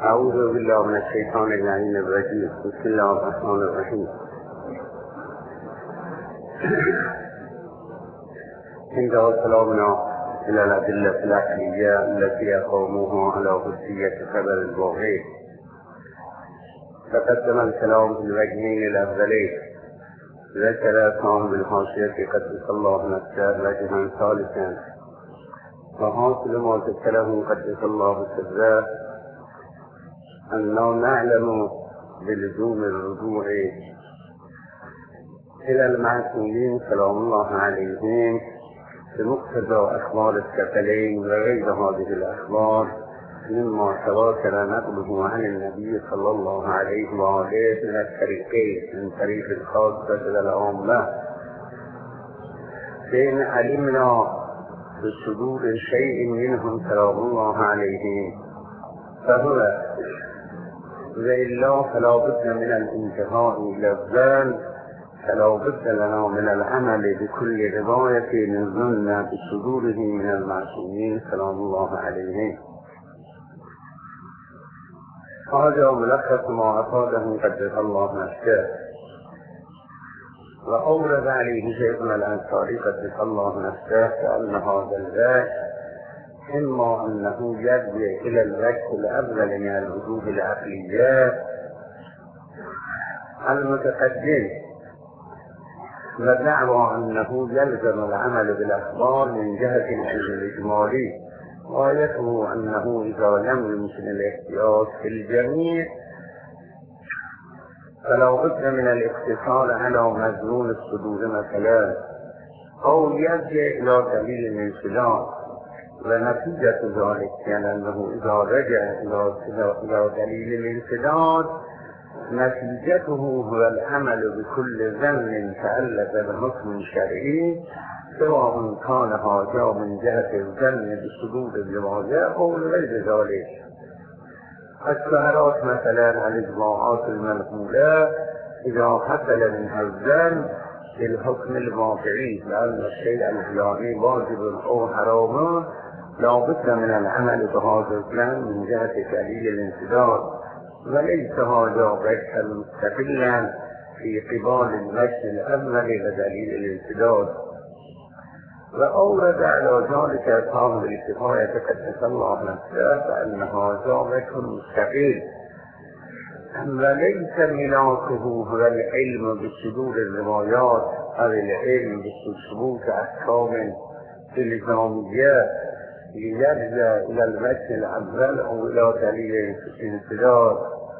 أعوذ بالله من الشيطان اللعين الرجيم. بسم الله الرحمن الرحيم. عند كلامنا إلى الأدلة العقلية التي يقوموها على قدسية خبر الواقع، تقدم الكلام في الوجهين الأفضلين. ذكر صاحب الحاشية قدس الله نفسه وجها ثالثا، وحاصل ما ذكره قدس الله سره أننا نعلم بلزوم الرجوع إلى المعصومين سلام الله عليهم بمقتضى أخبار الثقلين وغير هذه الأخبار مما تواتر نقله عن النبي صلى الله عليه وآله من الطريقين، من طريق الخاصة إلى العامة. فإن علمنا بصدور شيء منهم سلام الله عليهم فهو وإلا فلا بد من الانتهاء إلى الظن، فلا بد لنا من العمل بكل رواية نظن بصدوره من المعصومين سلام الله عليهم. هذا ملخص ما أفاده قدس الله نفسه. وأورد عليه شيخنا الأنصاري قدس الله نفسه كأن هذا الوجه إما أنه يرجع إلى الوجه الأفضل من الوجوه العقليات المتقدم، ودعوى أنه يلزم العمل بالأخبار من جهة العلم الإجمالي، وآيته أنه إذا لم يمكن الاحتياط في الجميع فلا بد من الاقتصار على مضمون الصدور مثلا، أو يرجع إلى دليل الانسداد. ونتيجة ذلك يعني أنه إذا رجع إلى دليل الانسداد نتيجته هو العمل بكل ظن تألف بحكم شرعي، سواء كان هذا من جهة الظن بصدور الرواية أو غير ذلك. الشهرات مثلا الإجماعات المنقولة إذا حصل منها الظن بالحكم الواقعي لأن الشيء الفلاني واجب أو حرام، لا بد من العمل بهذا الظن من جهة دليل الانسداد، وليس هذا وجها مستقلا في قبال الوجه الأول ودليل الانسداد. وأورد على ذلك أصحاب الكفاية قدس الله نفسه فأن هذا وجه مستقل، وليس ملاكه هو العلم بصدور الروايات أو العلم بثبوت أحكام الإلزامية ليرجع إلى الوجه الأول أو إلى دليل الانسداد.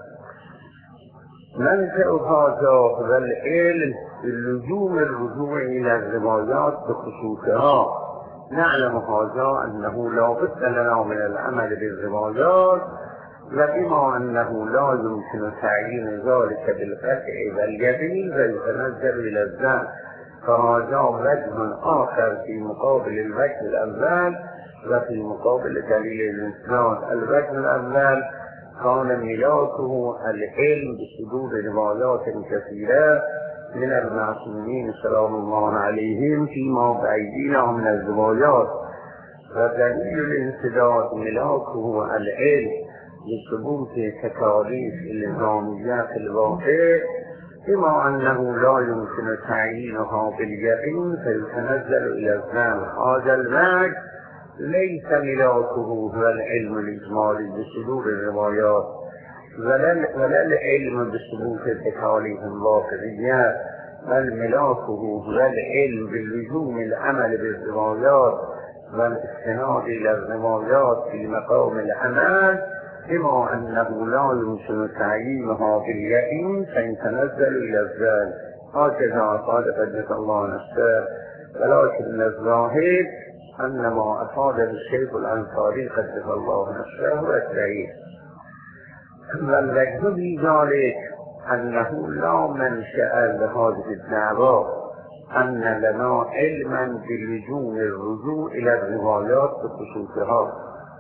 منشأ هذا هو العلم بلزوم الرجوع إلى الروايات بخصوصها. نعلم هذا أنه لا بد لنا من العمل بالروايات، وبما أنه لا يمكن تعيين ذلك بالقطع واليقين فيتنزل إلى الظن، فهذا وجه آخر في مقابل الوجه الأول وفي مقابل دليل الانسداد. الوجه الأول كان ملاكه العلم بصدور روايات كثيرة من المعصومين سلام الله عليهم فيما بأيدينا من الروايات، ودليل الانسداد ملاكه العلم بثبوت تكاليف الإلزامية في الواقع، بما أنه لا يمكن تعيينها باليقين فيتنزل إلى الظن. هذا الوجه ليس ملاكه هو العلم الإجمالي بصدور الروايات ولا العلم بثبوت التكاليف الواقعية، بل ملاكه هو العلم بلزوم العمل بالروايات والاستناد إلى الروايات في مقام العمل، بما أنه لا يمكن تعيينها باليقين فيتنزل إلى الظن. هكذا قال قدس الله نفسه. ولكن الظاهر أن ما أفاد الشيخ الأنصاري قدس الله نفسه هو الصحيح، والوجه في ذلك أنه لا منشأ لهذه الدعوى أن لنا علما بلزوم الرجوع إلى الروايات بخصوصها،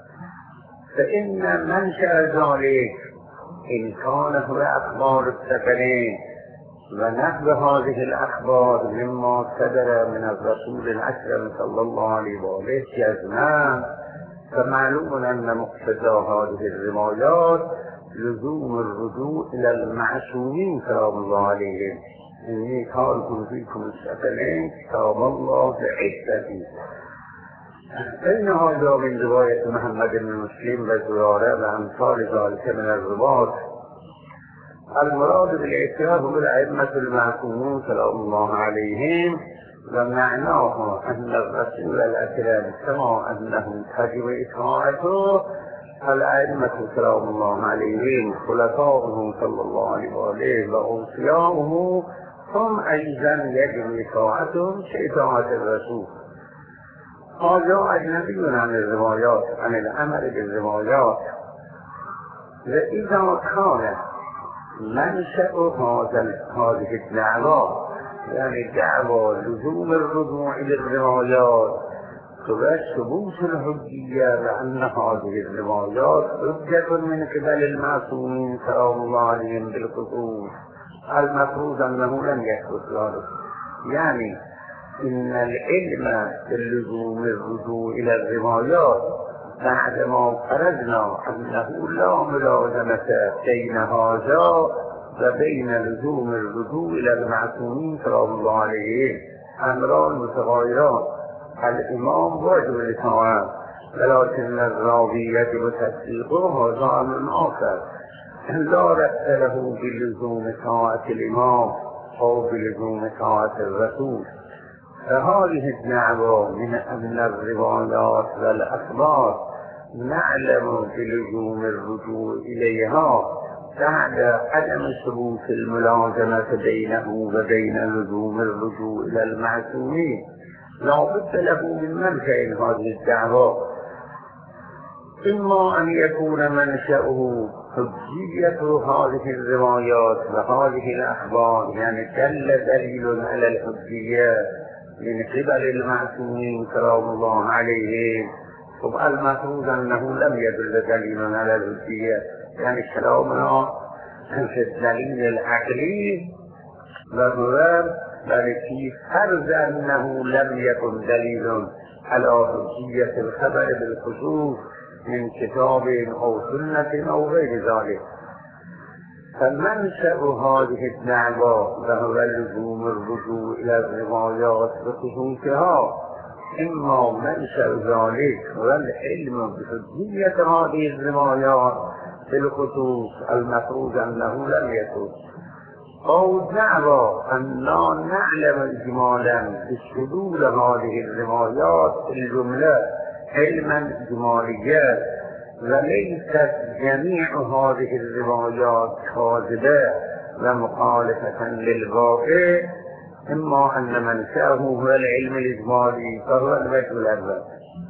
فإن منشأ ذلك إن كان هو أخبار الثقلين ونحو هذه الأخبار مما صدر من الرسول الأكرم صلى الله عليه وآله جزما، فمعلوم أن مقتضى هذه الروايات لزوم الرجوع إلى المعصومين سلام الله عليهم. إني تارك فيكم الثقلين كتاب الله بعزته. إن هذا من رواية محمد بن مسلم وزرارة وأمثال ذلك من الرواة. المراد بالاعتراف بالأئمة المعصومين سلام الله عليهم ومعناه أن الرسول الأكرم كما أنه تجب إطاعته الأئمة سلام الله عليهم خلفاؤه صلى الله عليه وآله وأوصياؤه هم أيضا يجب إطاعتهم كإطاعة الرسول. هذا أجنبي عن الروايات عن الأمر بالروايات. وإذا كان منشأ هذه الدعوة يعني دعوة لزوم الرجوع إلى الروايات ثبوت الحجية لأن هذه الروايات حجة من قبل المعصومين سلام الله عليهم بالخصوص، المفروض أنه لم يثبت ذلك. يعني إن العلم باللزوم الرجوع إلى الروايات بعدما فرضنا أنه لا ملازمة بين هذا وبين لزوم الرجوع إلى المعصومين سلام الله عليهم أمران متغايران. الإمام واجب الإطاعة ولكن الراوي يجب تصديقه هذا أمر آخر لا ربط له بلزوم طاعة الإمام أو بلزوم طاعة الرسول. فهذه الدعوة من أن الروايات والأخبار نعلم بلزوم الرجوع إليها بعد عدم ثبوت الملازمة بينه وبين لزوم الرجوع إلى المعصومين. لا بد له من منشأ هذه الدعوة، إما أن يكون منشأه حجية هذه الروايات وهذه الأخبار، يعني دل دليل على الحجية من قبل المعصومين سلام الله عليهم. المفروض أنه لم يدل دليل على الحجية، يعني كلامنا في الدليل العقلي وهو ولكن فرض أنه لم يكن دليل على حجية الخبر بالخصوص من كتاب أو سنة أو غير ذلك. فمنشأ هذه الدعوة وهو لزوم الرجوع إلى الروايات بخصوصها إما منشأ ذلك والعلم بحجية هذه الروايات بالخصوص المفروض أنه لم يكن، أو دعوى أن لا نعلم إجمالا بصدور هذه الروايات الجملة علما إجماليا وليست جميع هذه الروايات كاذبة ومخالفة للواقع. إما أن منشأه هو العلم الإجمالي فهو الوجه الأول،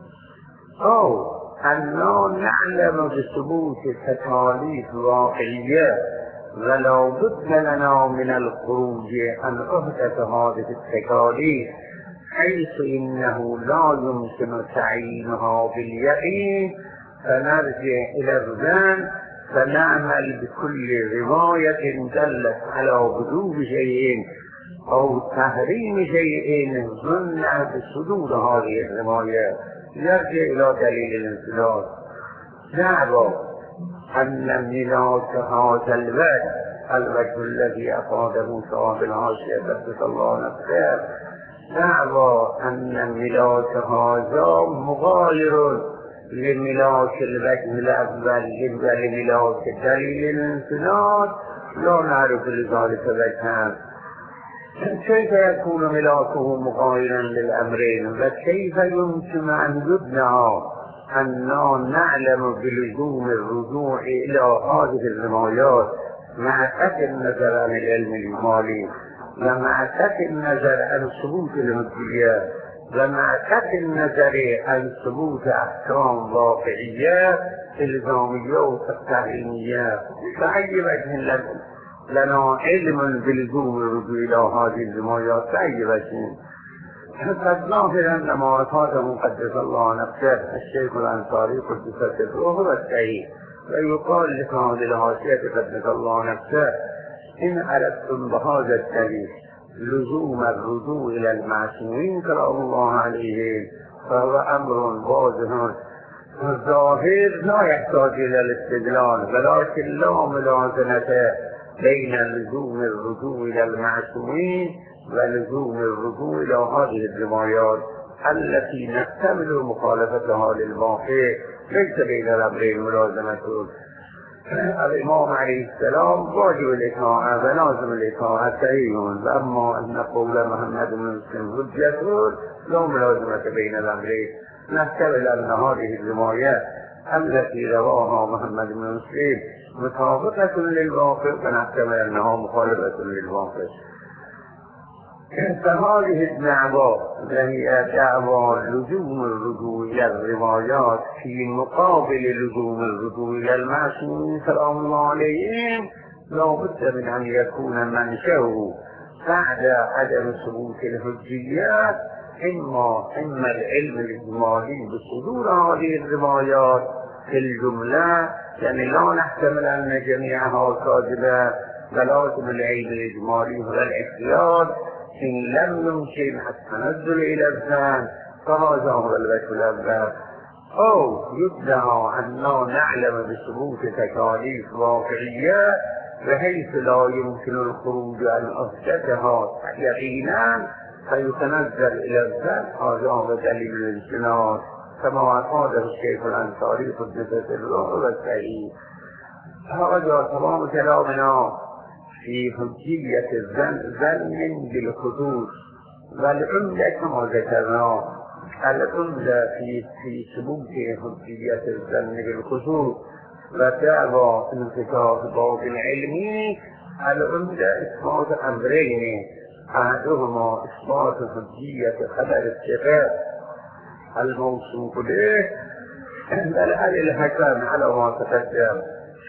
أو أن لا نعلم بثبوت تكاليف واقعية ولا بد لنا من الخروج عن عهدة هذه التكاليف حيث إنه لا يمكن تعيينها باليقين، فنرجع إلى الظن فنعمل بكل رواية دلت على وجوب شيء أو تحريم شيء ظن بصدور هذه الروايات. يرجع إلى دليل الانفراد. دعوى أن ميلاد هذا الوجه الذي أفاده صاحب العاشية قدس الله نفسه، دعوى أن ميلاد هذا مغاير لميلاد الوجه الأول لميلاد دليل الانفراد لا نعرف لذلك وجها. كيف يكون ملاكه مغايرا للأمرين؟ وكيف يمكن أن يبنى أن نعلم بلزوم الرجوع إلى هذه الروايات مع قطع النظر عن العلم الإجمالي ومع قطع النظر عن ثبوت الحجية ومع قطع النظر عن ثبوت أحكام واقعية إلزامية وتحريمية؟ فأي وجه لنا علم بلزوم الرجوع إلى هذه الروايات فأي وجه؟ فالظاهر أن ما أفاده قدس الله نفسه الشيخ الأنصاري قدس سره هو الصحيح، ويقال لصاحب العاشية قدس الله نفسه إن أردتم بهذا الدليل لزوم الرجوع إلى المعصومين سلام الله عليهم فهو أمر واضح الظاهر لا يحتاج إلى الاستدلال، ولكن لا ملازمة بين لزوم الرجوع إلى المعصومين ولزوم الرجوع إلى هذه الروايات التي نحتمل مخالفتها للواقع. ليس بين الأمرين ملازمة. الإمام عليه السلام واجب الإطاعة ولازم الإطاعة صحيح، وأما أن قول محمد بن مسلم حجة لا ملازمة بين الأمرين. نحتمل أن هذه الروايات التي رواها محمد بن مسلم مطابقة للواقع، ونحتمل أنها مخالفة للواقع. فهذه الدعوة وهي دعوة لزوم الرجوع إلى الروايات في مقابل لزوم الرجوع إلى المعصومين سلام الله عليهم لا بد من أن يكون منشأه بعد عدم ثبوت الحجيات إما العلم الإجمالي بصدور هذه الروايات في الجملة، يعني لا نحتمل أن جميعها كاذبة، ولازم العلم الإجمالي هو الاحتياط إن لم يمكن التنزل إلى الذهن، فهذا هو الوجه الأول. أو يدعى أننا نعلم بثبوت تكاليف واقعية بحيث لا يمكن الخروج عن أصدقها يقينا فيتنزل إلى الذهن، هذا هو دليل الانسناد كما أفاده الشيخ الأنصاري قدس الله والسعيد. هذا تمام كلامنا في حجية الظن بالخصوص، والعمدة كما ذكرنا العمدة في ثبوت حجية الظن بالخصوص ودعوى انتكاس باب العلمي. العمدة إثبات أمرين، أحدهما إثبات حجية خبر الثقة الموثوق به بل الحكم على ما تقدم،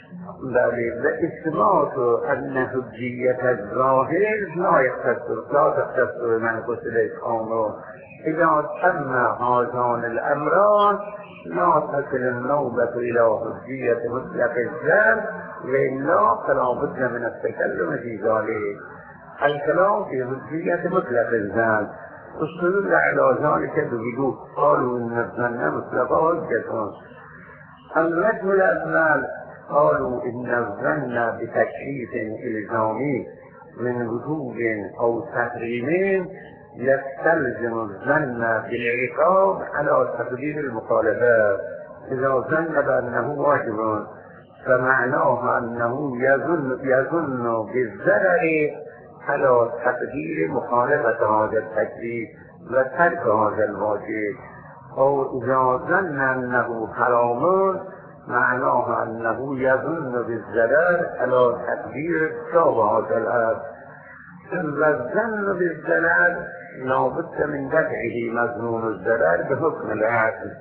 بل إثبات أن حجية الظاهر لا تختص من قتل الأمر. إذا تم هذان الأمران لا تصل النوبة إلى حجية مطلق الظن، وإلا فلا بد من التكلم في ذلك. الكلام في حجية مطلق الظن استدل على ذلك بوضوح، قالوا إن الظن مطلق حجة. الوجه الأول قالوا إن الظن بتكليف إلزامي من وجوب أو تحريم يستلزم الظن بالعقاب على تقدير المخالفات. إذا ظن بأنه واجب فمعناه أنه يظن بالضرر على تقدير مخالفة هذا التكليف وترك هذا الواجب. أو إذا ظن أنه حرام معناه أنه يظن بالضرر على تقدير ارتكاب هذا الأمر. والظن بالضرر لا بد من دفعه مظنون الضرر بحكم العقل.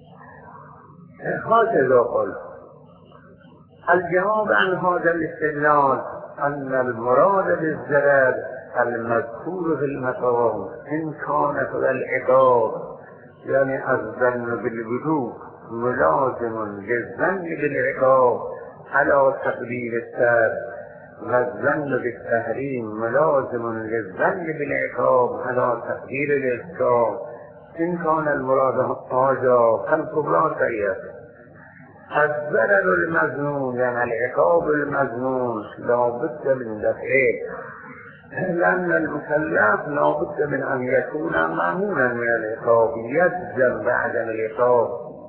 هكذا قلت. الجواب عن هذا الاستدلال أن المراد بالضرر المذكور في المقام إن كان هو العقاب، يعني الظن بالوجوب ملازم للظن بالعقاب على تقدير السبب، والظن بالتحريم ملازم للظن بالعقاب على تقدير الارتكاب. إن كان المراد هذا فالكبرى سيئة. الضرر المظنون يعني العقاب المظنون لا بد من دفعه، لأن المكلف لا بد من أن يكون مأمونا من العقاب، يلزم بعدم العقاب،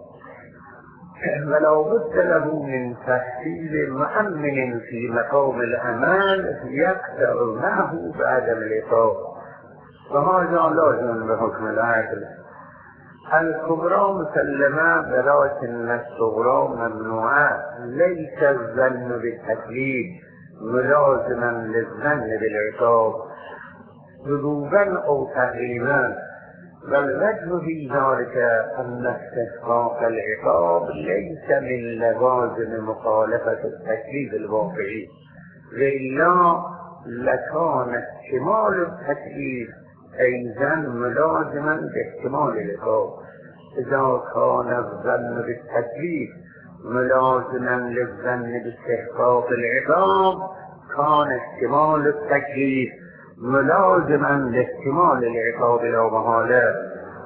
ولو بد له من تحصيل مؤمن في مقام الأمان يقطع معه بعدم العقاب، وهذا لازم بحكم العقل. الكبرى مسلمة ولكن الصغرى ممنوعة. ليس الظن بالتكليف ملازما للظن بالعقاب وجوبا أو تحريما، والوجه في ذلك أن استحقاق العقاب ليس من لوازم مخالفة التكليف الواقعي، وإلا لكان احتمال التكليف أيضا ملازما باحتمال العقاب. إذا كان الظن بالتكليف ملازما للظن باستحقاق العقاب كان احتمال التكليف ملازما لاحتمال العقاب لا محالة.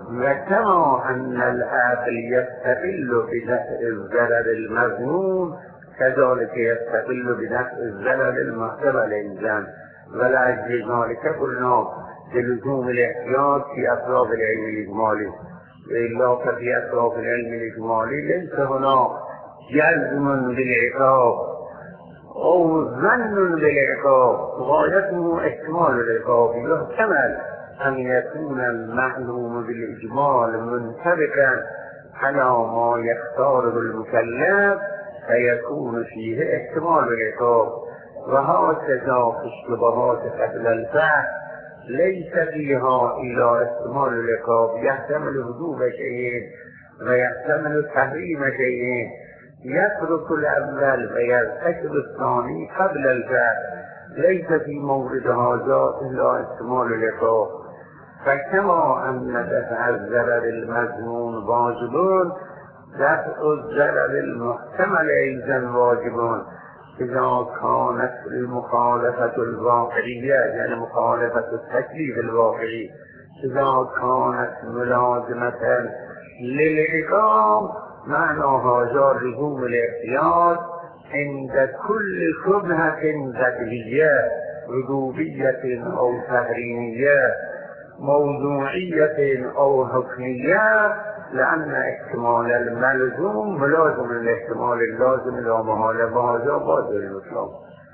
وكما أن العقل يستقل بدفع الزلل المذموم كذلك يستقل بدفع الزلل المحتمل الإنسان، ولأجل ذلك قلنا بلزوم الاحتياط في أطراف العلم الإجمالي، وإلا ففي أطراف العلم الإجمالي ليس هناك جزم بالعقاب أو ظن بالعقاب، غايته احتمال العقاب. يحتمل أن يكون المعلوم بالإجمال منطبقا على ما يختاره المكلف فيكون فيه احتمال العقاب، وهكذا في الشبهات قبل البحث ليس فيها إلا احتمال العقاب، يحتمل وجوب شيئين ويحتمل تحريم شيئين، يترك الأول ويرتكب الثاني قبل البحث، ليس في مورد هذا إلا احتمال العقاب. فكما أن دفع الزلل المذموم واجب، دفع الزلل المحتمل أيضا واجب إذا كانت المخالفة الواقعية، يعني مخالفة التكليف الواقعي، إذا كانت ملازمة للعقاب، معنى هذا لزوم الاحتياط عند كل شبهة بديهية ربوبية أو تحريمية، موضوعية أو حكمية، لأن احتمال الملزوم ملازم الاحتمال اللازم لا محالة، وهذا باطل المطلق.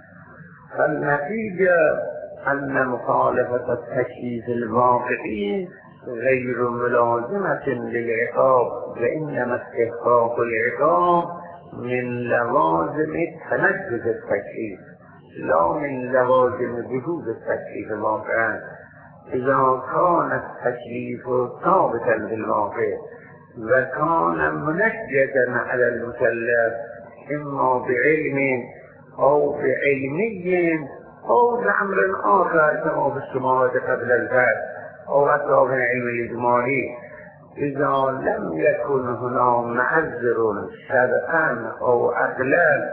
فالنتيجة أن مخالفة التكليف الواقعي غير ملازمة للعقاب، وإنما استحقاق العقاب من لوازم تنفذ التكليف لا من لوازم وجود التكليف واقعا. إذا كان التكليف ثابتا بالواقع وكان منجزا على المكلف إما بعلم أو بعلمي أو بأمر آخر كما بالشمارة قبل البحث أو أطراف العلم الإجمالي، إذا لم يكن هنا معذر شرعا أو عقلا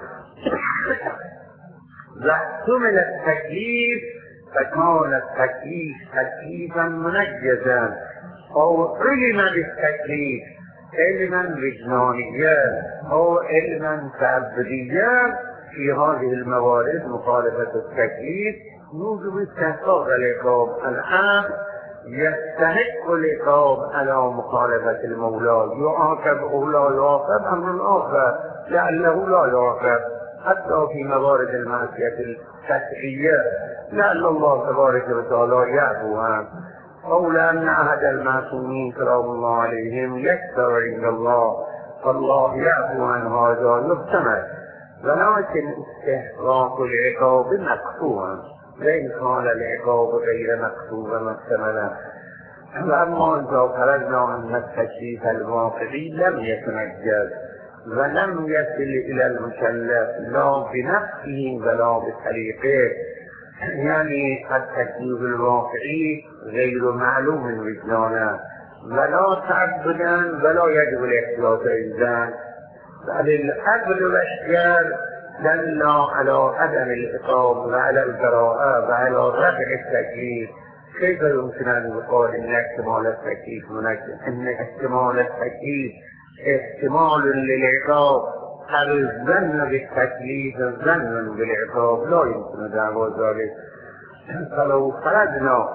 واحتمل التكليف فكان التكليف تكليفا منجزا أو علم بالتكليف علما وجدانيا أو علما تعبديا، في هذه الموارد مخالفة التكليف يوجب استحقاق العقاب. الآن يستحق العقاب على مخالفة المولى، يعاقب أو لا يعاقب أمر آخر، لعله لا يعاقب حتى في موارد المعصية التشريعية، لعل الله تبارك وتعالى يعفو عنه، أو لأن أحد المعصومين سلام الله عليهم يكثر عند الله فالله يعفو عن هذا يحتمل. ولكن استحقاق العقاب مكفوها، وإن كان العقاب غير مكفوها محتملا. وأما إذا فرضنا أن التكليف الواقعي لم يتنجز ولم يصل إلى المكلف لا بنفسه ولا بطريقه، يعني التكليف الواقعي غير معلوم وجدانا ولا تعبدا ولا يجب الاحتياط إذن، بل العقل والاشياء دل على عدم العقاب وعلى البراءة وعلى رفع التكليف. كيف يمكن أن يقال إن احتمال التكليف منجز؟ إن احتمال التكليف احتمال للعقاب، الظن بالتكليف الظن بالعقاب، لا يمكن دعوى ذلك. فلو فرضنا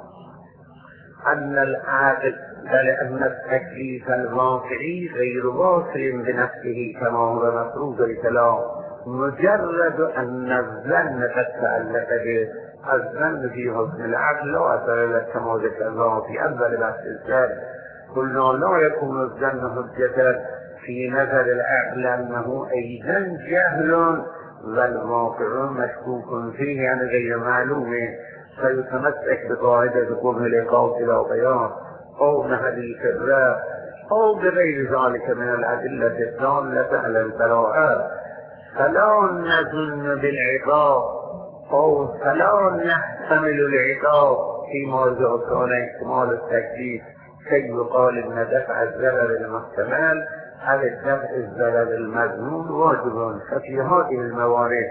أن العاقل لأن التكليف الواقعي غير واصل بنفسه كما هو مفروض الكلام، مجرد أن الظن قد تعلق به، الظن في حكم العقل لا أثر له كما ذكرناه في أول بحث الكتاب. قلنا لا يكون الظن حجة في نظر العقل أنه أيضا جهل والواقع مشكوك فيه، يعني غير معلوم، فيتمسك بقاعدة قبه العقاب إلى بيان أو بحديث الرأي أو بغير ذلك من الأدلة الدالة على البراءة، فلا نظن بالعقاب أو فلا نحتمل العقاب فيما إذا كان احتمال التكليف كي يقال إن دفع الزلل المحتمل على دفع الزلل المذموم واجب. ففي هذه الموارد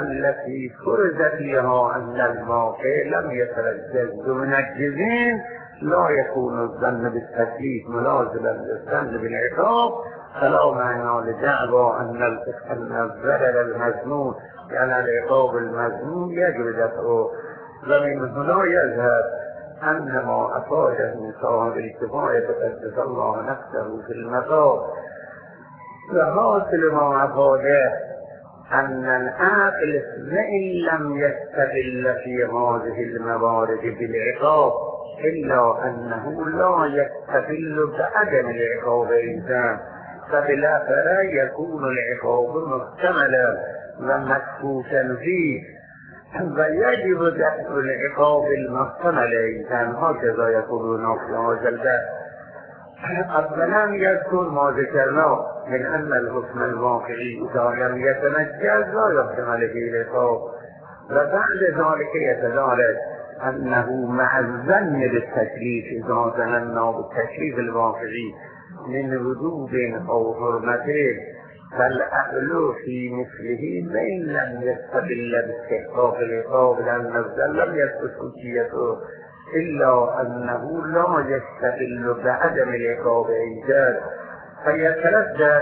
التي فرض فيها أن الموقع لم يترجز منجزين لا يكون الظن بالتكليف ملازما للظن بالعقاب، فلا معنى لدعوى أن الزلل المذموم يعني العقاب المذموم يجب دفعه. ومن هنا يذهب أن ما أفاده صاحب الكفاية قدس الله نفسه في المطاف، وحاصل ما أفاده أن العاقل وإن لم يستدل في هذه الموارد بالعقاب إلا أنه لا يستدل بعدم العقاب الإنسان، فبالآخرة يكون العقاب محتملا ومكفوفا فيه، ويجب دفع العقاب المحتمل الإنسان. هكذا يقولون في هذا الباب. أولا يذكر ما ذكرنا من أن الحكم الواقعي إذا لم يتمجز لا يحتمل فيه العقاب، وبعد ذلك يتدارك أنه مع الظن بالتكليف إذا ظننا بالتكليف الواقعي من وجوب أو حرمة فالأهل في مثله وإن لم يستدل باستحقاق العقاب لأن الظن لم يثبت حجيته إلا أنه لا يستدل بعدم العقاب إيجاد، فيتردد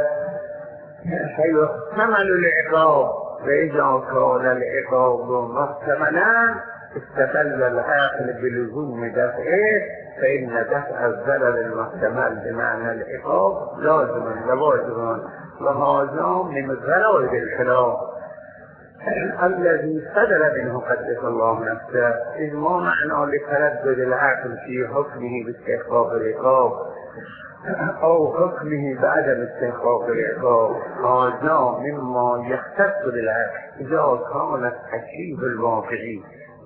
فيحتمل العقاب، وإذا كان العقاب محتملا استدل العاقل بلزوم دفعه، فإن دفع الزلل المحتمل بمعنى العقاب لازم وواجب، وهذا من غرائب الخلاف الذي صدر منه قدس الله نفسه، إذ ما معنى لتردد العاقل في حكمه باستحقاق العقاب أو حكمه بعدم استحقاق العقاب، هذا مما يختص بالعقل. إذا كان التكليف الواقعي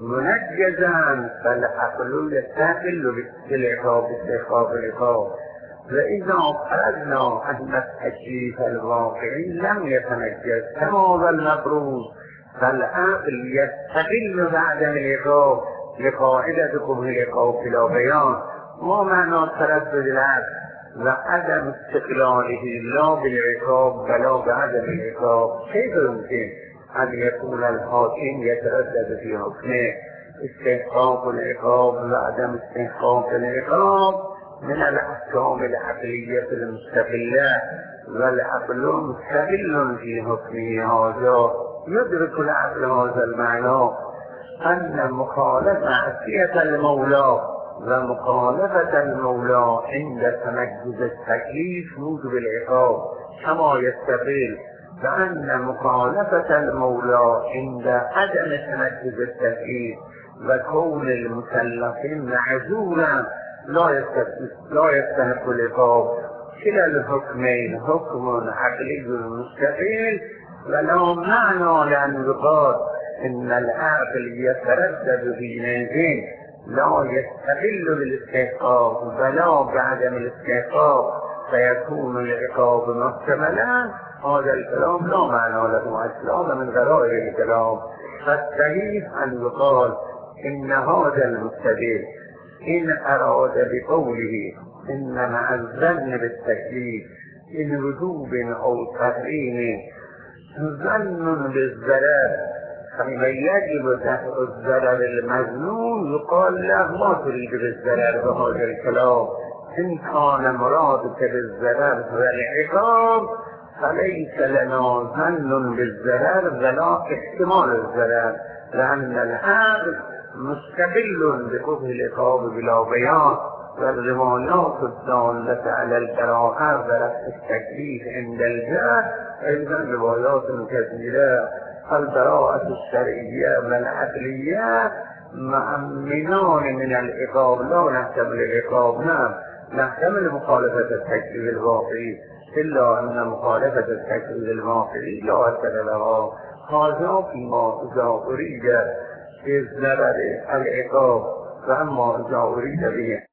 منجزا فالعقل يستدل بالعقاب باستحقاق العقاب، وإذا فرضنا أن التكليف الواقعي لم يتنجز كما هو المفروض فالعقل يستدل بعدم العقاب لقاعدة كفر العقاب بلا بيان. ما معنى تردد العقل وعدم استقلاله لا بالعقاب ولا بعدم العقاب؟ كيف يمكن أن يكون الحاكم يتردد في حكمه استحقاق العقاب وعدم استحقاق العقاب من الأحكام العقلية المستقلة، والعقل مستقل في حكمه هذا؟ يدرك العقل هذا المعنى أن مخالفة معصية المولى ومخالفة المولى عند تمجز التكليف موجب العقاب، كما يستقل بأن مخالفة المولى عند عدم تمجز التكليف وكون المكلفين معزولا لا يستحق العقاب. كلا الحكمين حكم عقلي مستقل، ولا معنى لأن يقال إن العاقل يتردد في نيزين لا يستقل بالاستحقاق ولا بعدم الاستحقاق فيكون العقاب محتملا. هذا الكلام لا معنى له أصلا من غرائب الكلام. فالصحيح أن يقال إن هذا المستدل إن أراد بقوله إن مع الظن بالتكليف إن وجوب أو تحريم ظن بالزلال فمن يجب دفع الزلل المظنون يقال له ما تريد بالزلال بهذا الكلام. إن كان مرادك بالزلال هو العقاب فليس لنا ظن بالزلال ولا احتمال الزلال، لأن العقل مستقل بكفر العقاب بلا بيان، والروايات الدالة على البراءة ورفع التكليف عند الجهل أيضا روايات كثيرة. البراءة الشرعية والعقلية مأمنان من العقاب، لا نحتمل العقاب، نعم نحتمل مخالفة التكليف الواقعي، إلا أن مخالفة التكليف الواقعي لا أثر لها. هذا فيما إذا أريد إذ نبر العقاب، فأما إذا أريد به